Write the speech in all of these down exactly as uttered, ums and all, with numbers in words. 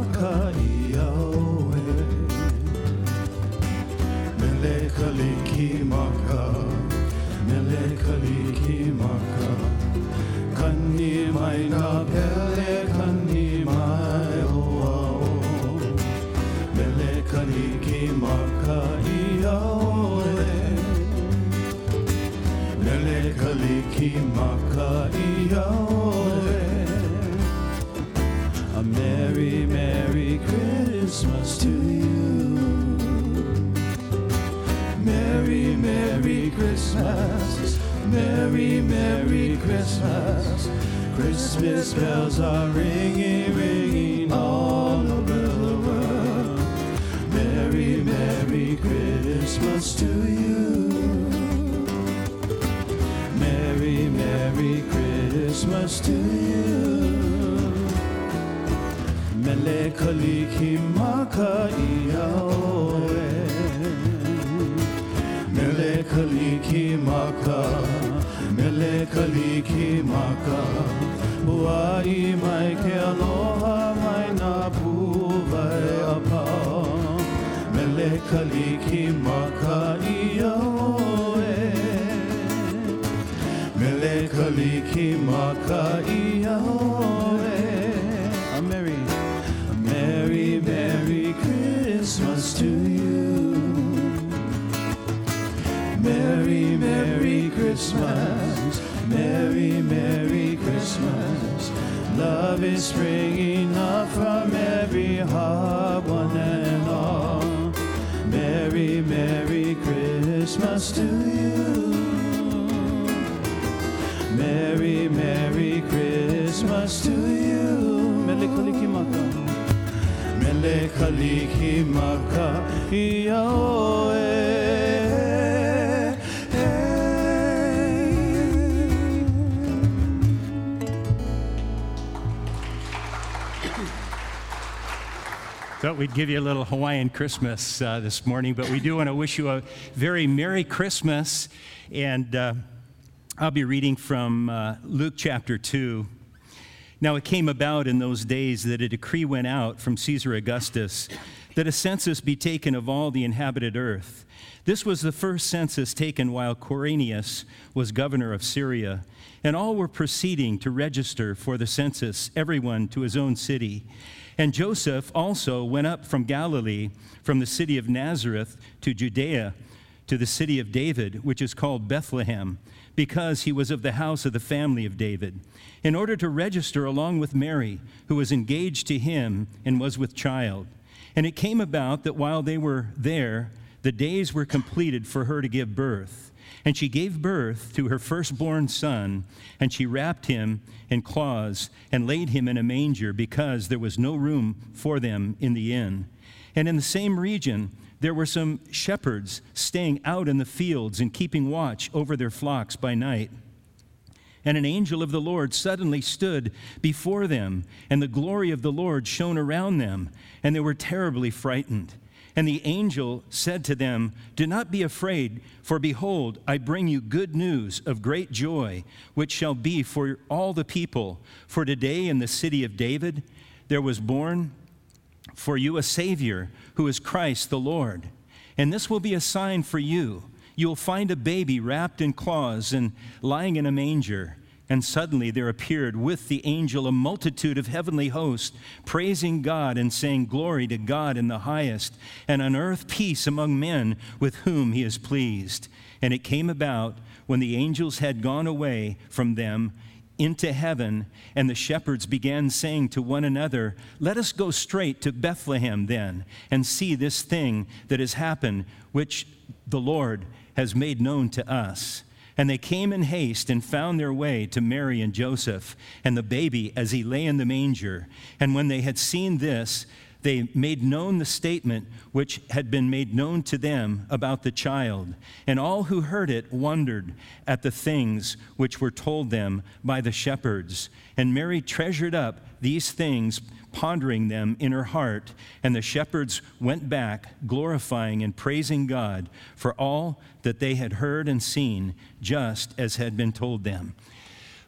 maka Yahweh. Melekaliki maka, melekaliki maka. Kani mai na pele kani mai oao. Melekaliki maka Yahweh. Melekaliki maka Yahweh. A merry, merry Christmas to you. Merry, merry Christmas. Merry, merry Christmas. Christmas bells are ringing, ringing all over the world. Merry, merry Christmas to you. Merry, merry Christmas to you. Melekaliki maka Yahweh. Melekaliki maka, melekaliki maka. Buai mai ke aloha mai na puwai apa. Melekaliki maka Yahweh. Melekaliki maka Yahweh. A merry, a merry, merry Christmas to you. Merry, merry Christmas. Merry, merry Christmas. Love is springing up from every heart, one and all. Merry, merry Christmas to you. Merry, merry Christmas to you. Melekaliki maka, melekaliki maka Yahweh. Thought we'd give you a little Hawaiian Christmas uh, this morning, but we do want to wish you a very Merry Christmas. And uh, I'll be reading from uh, Luke chapter two. Now it came about in those days that a decree went out from Caesar Augustus that a census be taken of all the inhabited earth. This was the first census taken while Quirinius was governor of Syria, and all were proceeding to register for the census, everyone to his own city. And Joseph also went up from Galilee, from the city of Nazareth to Judea, to the city of David, which is called Bethlehem, because he was of the house of the family of David, in order to register along with Mary, who was engaged to him and was with child. And it came about that while they were there, the days were completed for her to give birth. And she gave birth to her firstborn son, and she wrapped him in cloths and laid him in a manger, because there was no room for them in the inn. And in the same region there were some shepherds staying out in the fields and keeping watch over their flocks by night. And an angel of the Lord suddenly stood before them, and the glory of the Lord shone around them, and they were terribly frightened. And the angel said to them, "Do not be afraid, for behold, I bring you good news of great joy, which shall be for all the people. For today in the city of David there was born for you a Savior, who is Christ the Lord. And this will be a sign for you. You will find a baby wrapped in cloths and lying in a manger." And suddenly there appeared with the angel a multitude of heavenly hosts, praising God and saying, "Glory to God in the highest, and on earth peace among men with whom he is pleased." And it came about, when the angels had gone away from them into heaven, and the shepherds began saying to one another, "Let us go straight to Bethlehem then, and see this thing that has happened, which the Lord has made known to us." And they came in haste and found their way to Mary and Joseph, and the baby as he lay in the manger. And when they had seen this, they made known the statement which had been made known to them about the child. And all who heard it wondered at the things which were told them by the shepherds. And Mary treasured up these things, pondering them in her heart. And the shepherds went back, glorifying and praising God for all that they had heard and seen, just as had been told them.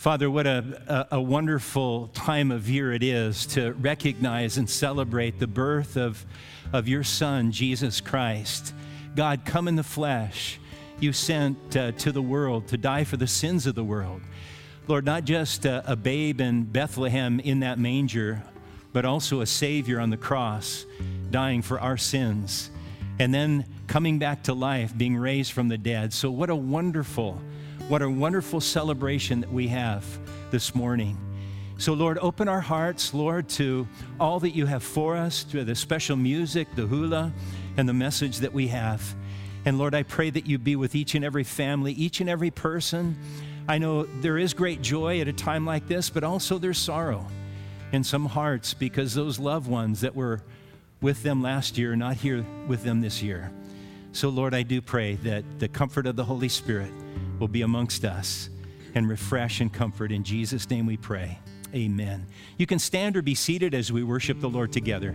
Father, what a, a, a wonderful time of year it is to recognize and celebrate the birth of, of your Son, Jesus Christ. God, come in the flesh. You sent uh, to the world to die for the sins of the world. Lord, not just a, a babe in Bethlehem in that manger, but also a Savior on the cross, dying for our sins, and then coming back to life, being raised from the dead. So what a wonderful, what a wonderful celebration that we have this morning. So Lord, open our hearts, Lord, to all that you have for us, to the special music, the hula, and the message that we have. And Lord, I pray that you be with each and every family, each and every person. I know there is great joy at a time like this, but also there's sorrow in some hearts because those loved ones that were with them last year are not here with them this year. So Lord, I do pray that the comfort of the Holy Spirit will be amongst us and refresh and comfort. In Jesus' name we pray. Amen. You can stand or be seated as we worship the Lord together.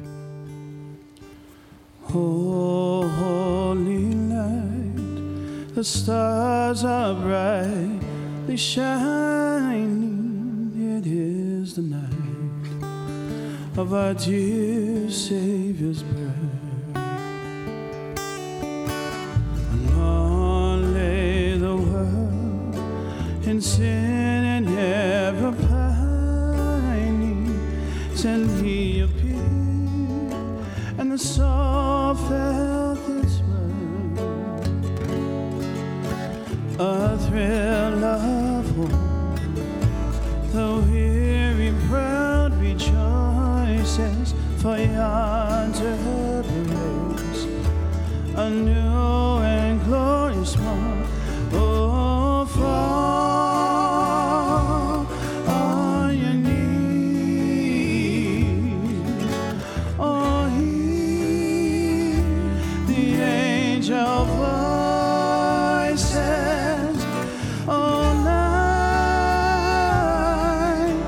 Oh, holy night, the stars are brightly shining. It is the night of our dear Savior's birth. Long lay the world in sin and ever pining, till he appeared, and the soul felt its word. A thrill of hope, the weary world rejoices, for yonder breaks a new and glorious morn. Oh, fall on your knees. Oh, hear the angel voices. Oh, night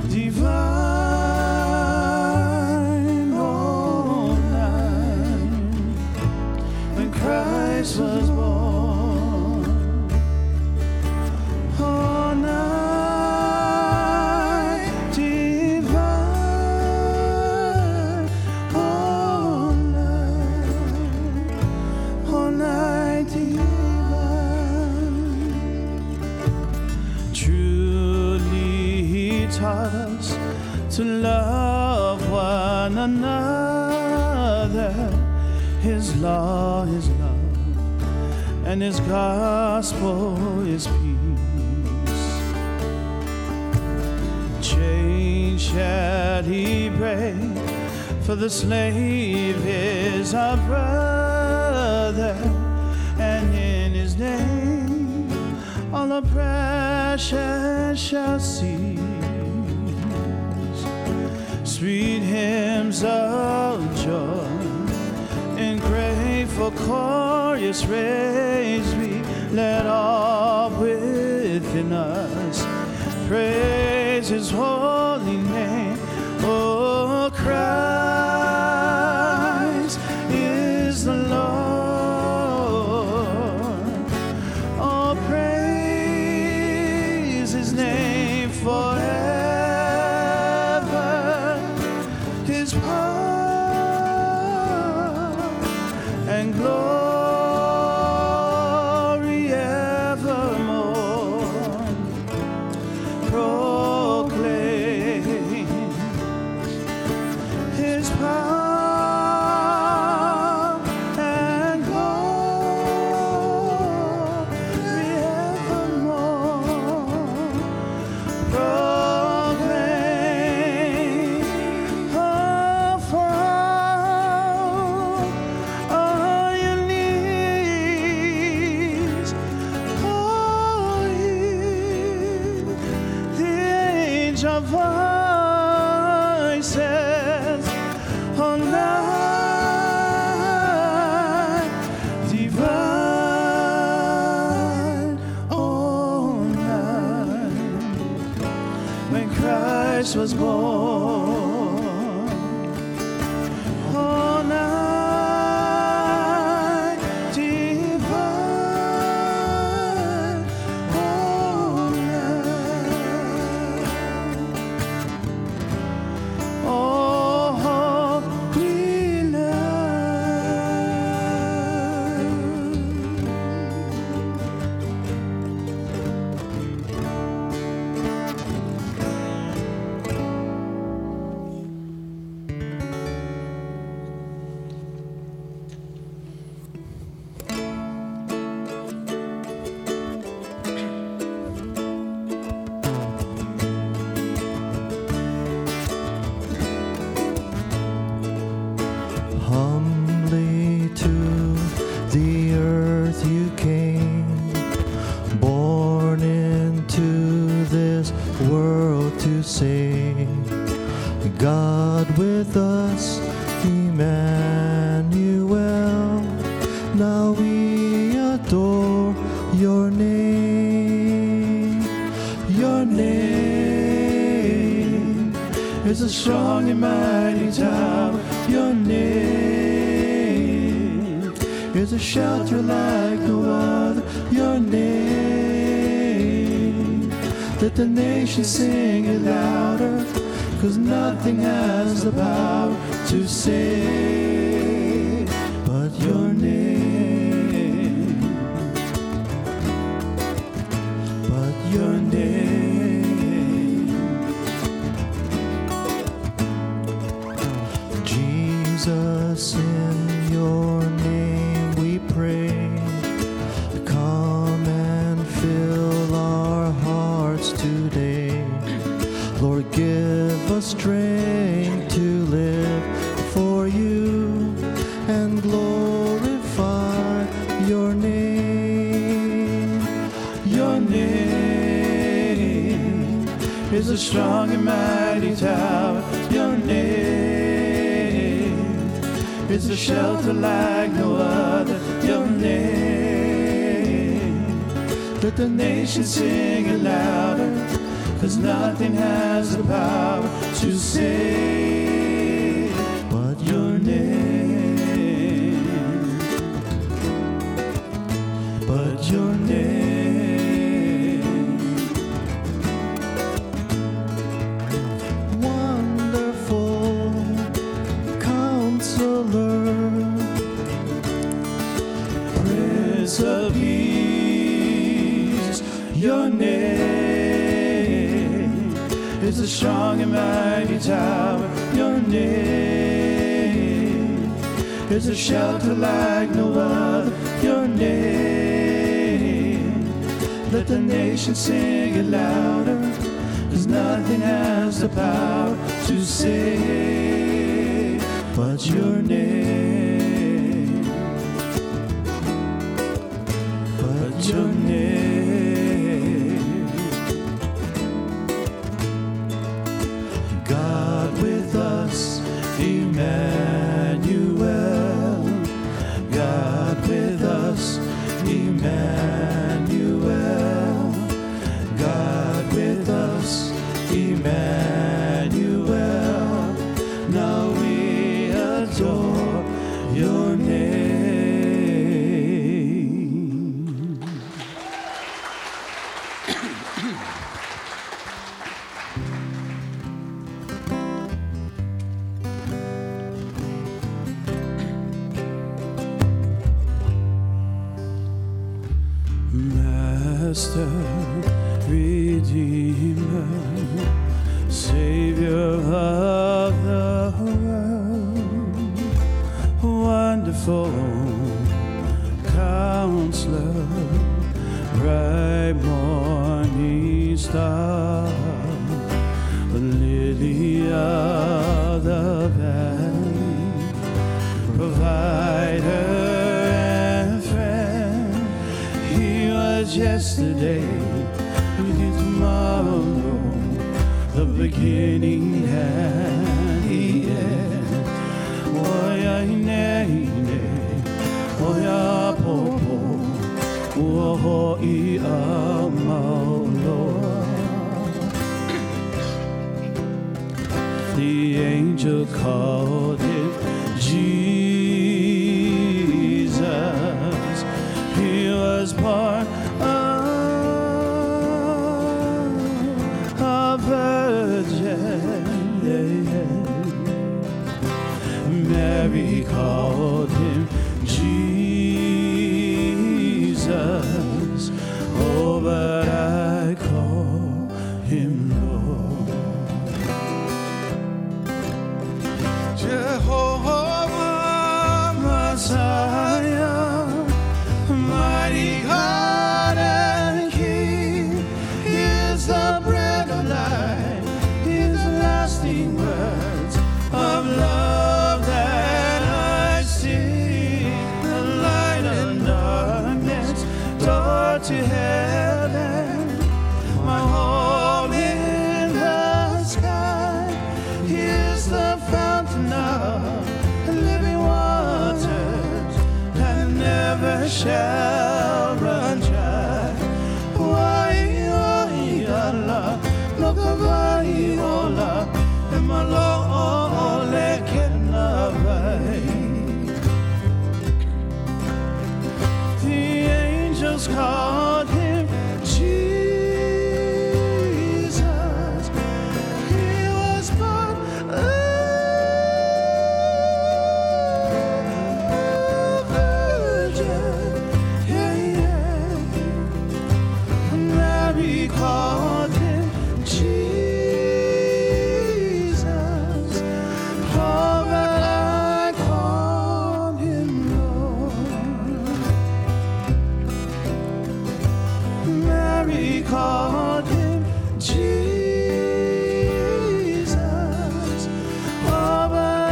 divine. Oh, night when Christ was born. Oh, night divine. Oh, night, oh, night divine. Truly he taught us to love one another. His law is love, and his gospel is peace. Chain shall he break, for the slave is our brother, and in his name all oppression shall cease. Sweet hymns of joy in grateful chorus raise we, let all within us praise his holy name. Oh, Christ is the Lord. Oh, praise his name forever. His power and glory evermore proclaim. His power and glory evermore proclaim. Oh, for all your needs, oh, hear the angel voices. Oh, night divine. Oh, night when Christ was born. Oh, night divine. Oh, night earth you came, born into this world to save. God with us, Emmanuel. Now we adore your name. Your name is a strong and mighty tower. Your name is a shelter like no other. Your name, let the nation sing it louder, 'cause nothing has the power to save but your name, but your name. Jesus, in your name we pray. Come and fill our hearts today. Lord, give us strength to live for you and glorify your name. Your name is a strong and mighty tower. Your name is a shelter like no other. Your name, let the nation sing it louder, 'cause nothing has the power to save but your name, but your name. Wonderful Counselor, Prince of Peace, your name is a strong and mighty tower. Your name is a shelter like no other. Your name, let the nation sing it louder, 'cause nothing has the power to save but your name, but your name. God with us, Emmanuel. God with us, Emmanuel. God with us, Emmanuel. Now we adore your name. Master, Redeemer, Savior of the world, wonderful Counselor, bright morning star, lily of the valley, provider and friend. He was yesterday, he is tomorrow, the beginning and the end. Oh yeah, oh yeah, popo, oh I am Lord. The angel called him Jesus. He was born of a virgin. Mary called him Jesus. Oh, but I call him Lord. Jehovah Messiah, mighty God. soar to heaven, my home in the sky. Here's the fountain of living waters that never shall run dry. Why, why, Allah, look over Iola, and my Lord, let can love. The angels called him Jesus. He was born a virgin. Yeah, yeah. Mary called him Jesus. Oh, but I call him Lord. Mary called him Jesus. Oh, but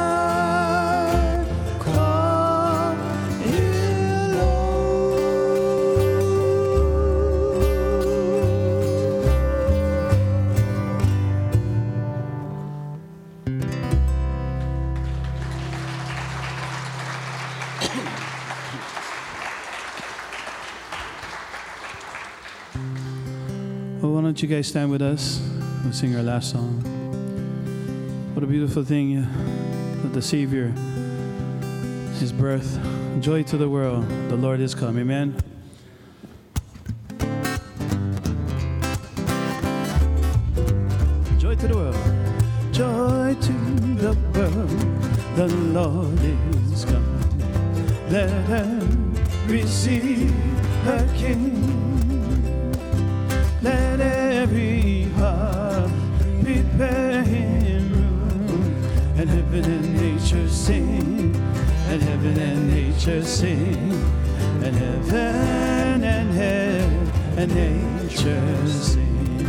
I call him Lord. Well, why don't you guys stand with us? We'll sing our last song. What a beautiful thing uh, that the Savior, His birth, joy to the world, the Lord is come. Amen. Joy to the world. Joy to the world, the Lord is come. Let her receive her King. Let every heart prepare him room, and heaven and nature sing, and heaven and nature sing, and heaven and heaven and nature sing.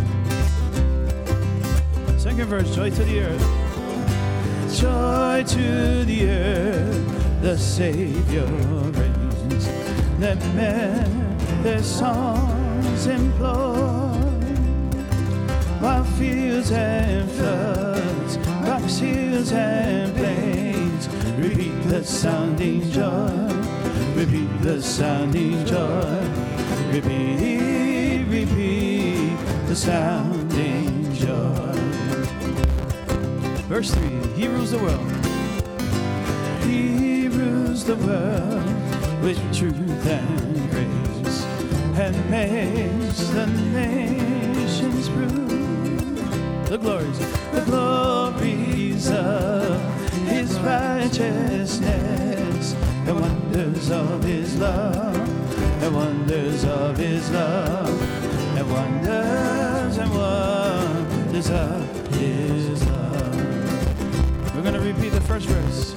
Second verse, joy to the earth. Joy to the earth, the Savior reigns. Let men their songs employ, while fields and floods, rocks, hills and plains repeat the sounding joy, repeat the sounding joy, repeat, repeat the sounding joy. Verse three, He rules the world. He rules the world with truth and grace, and makes the nations prove the glories, the glories of His righteousness, the wonders of His love, the wonders of His love, the wonders and wonders of His love. We're going to repeat the first verse.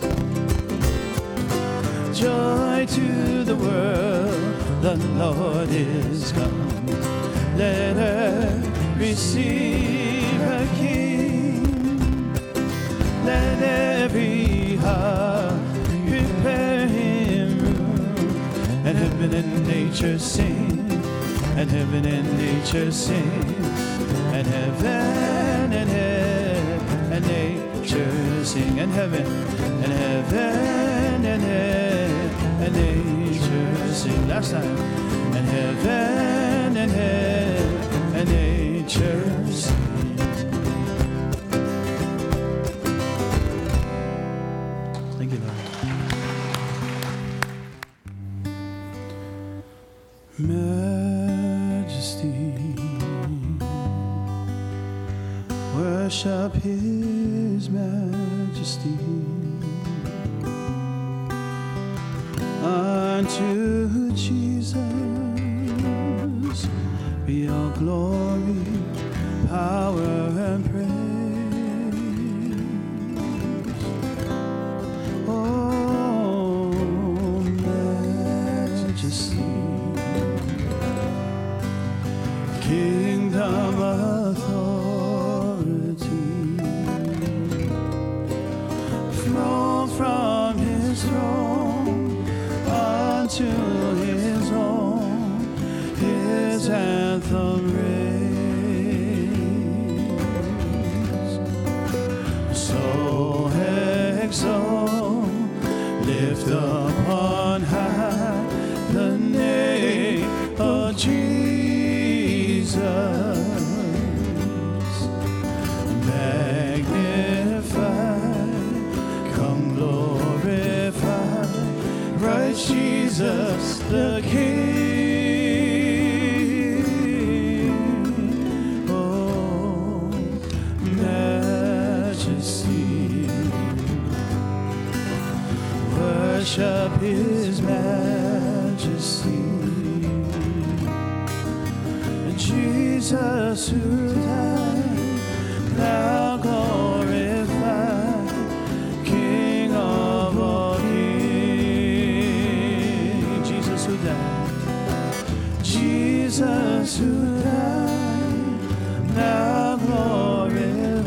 Joy to the world, the Lord is come. Let her receive her King. Let every heart prepare him room, and heaven and nature sing, and heaven and nature sing, and heaven and heaven and nature sing, and heaven and heaven and heaven and nature sing. Last time. And heaven and heaven and nature sing. Thank you, Lord. Majesty, worship His majesty. Unto Jesus be all glory, power, and praise. Oh, majesty, kingdom, authority, flow from His throne unto His own. Jesus, magnify, come glorify, Christ Jesus the King. Oh, majesty, worship His majesty. Jesus who died, now glorified, King of all kings. Jesus who died, Jesus who died, now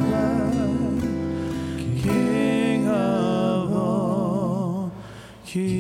glorified, King of all kings.